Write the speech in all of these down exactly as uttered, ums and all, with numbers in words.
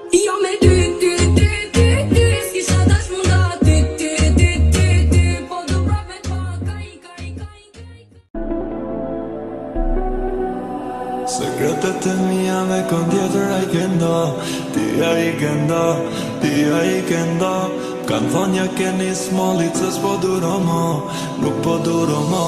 Jo me ty, ty, ty, ty, ty s'kisha dash munda ty, ty, ty, ty, ty po du prap me t'pa kaj, kaj, kaj, kaj Sekretet e mija me kon tjetër a i kenda, ti a i kenda, ti a i kenda. Kanë thonë ja keni smallit se s'po duro ma, nuk po duro ma.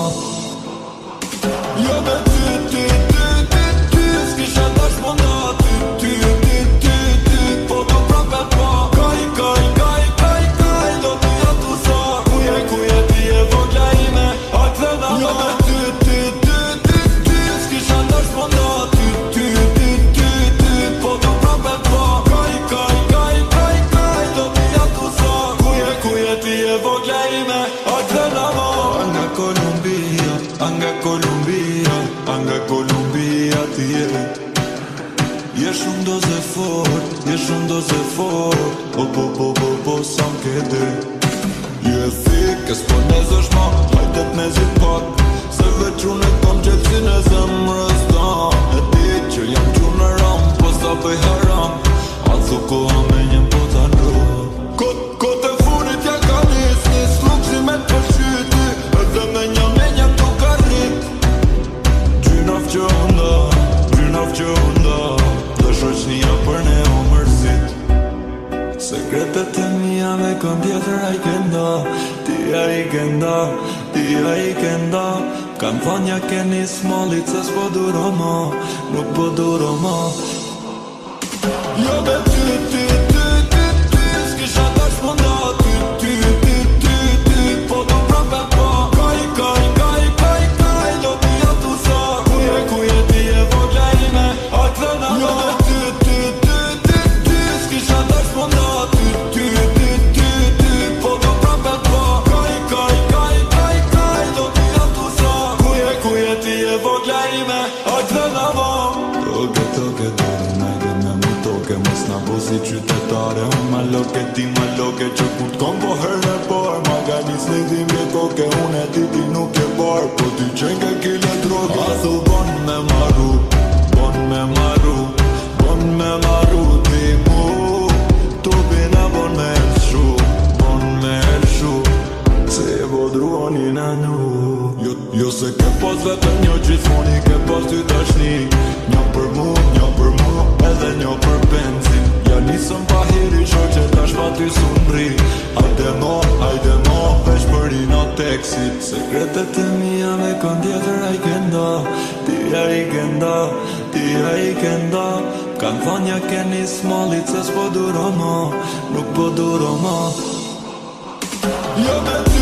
Jo me ty, ty, ty, ty, ty s'kisha dash munda ty, ty, ty, ty, ty po du prap me t'pa kaj, kaj, kaj, kaj, kaj do t'i jatu sa kuje, kuje ti e vogla ime, a t'thena ma. Jo me ty, ty, ty, ty, ty s'kisha dash munda ty, ty, ty, ty, ty po du prap me t'pa kaj, kaj, kaj, kaj, kaj do t'i jatu sa kuje, kuje ti e vogla ime, a t'thena ma. Anga Kolumbia, anga Kolumbia, anga Kolumbia ti je. Je shumë doze fort, je shumë doze fort, o po po po po sa m'kede. Je thik, e s'po nezësh ma, hajtet me zi pak, se veç unë e kom qetsin e zemrës ta. E di që jam qunë në ram, po sa bëj haram, a thu koha me njem po t'a ndro. Kot, kot e funit ja ka nis, nis luksi me t'përqyti, edhe me njem me njem t'u ka rrit. Gjynaf që nda, gjynaf që nda, dhe shoqnia për ne o mërsit. Sekretet e mija me kon tjetër a i kenda, ti a i kenda, ti a i kenda. Kanë thonë ja keni smallit se s'po duro ma, nuk po duro ma. Jo me ty, ty, ty, ty, ty s'kisha dash munda ty, ty, ty, ty, ty po du prap me t'pa kaj, kaj, kaj, kaj, kaj do t'i jatu sa kuje, kuje ti e vogla ime, a t'thena ma. Jo me ty, ty, ty, ty, ty s'kisha dash munda ty, ty, ty, ty, ty po du prap me t'pa kaj, kaj, kaj, kaj, kaj do t'i jatu sa kuje, kuje ti e vogla ime, a t'thena ma. Toke, toke, toke, najde me mu toke, mos na bo si qytetare, unë ma loke, ti ma loke, që kur t'kom po herë e par, ma ga nis një dhimbje koke, unë e ti ti nuk e bar, po ty qenke kile droge. A thu bon me maru, bon me maru, bon me maru ti mu, tu bina bon me elshu, bon me elshu, se e vodruoni na nu. Jo, jo se ke pas vetëm një gjithmoni, ke pas ty dashni, një për mu, një për mu, edhe një për benzin. Ja nisëm pa hiri shoqe, tash pa ty sunri, hajde mo, hajde mo, veç për i në teksit. Sekretet e mija me kon tjetër a i kenda, ti a i kenda, ti a i kenda. Kanë thonë ja keni smallit se s'po duro ma, nuk po duro ma. Jo me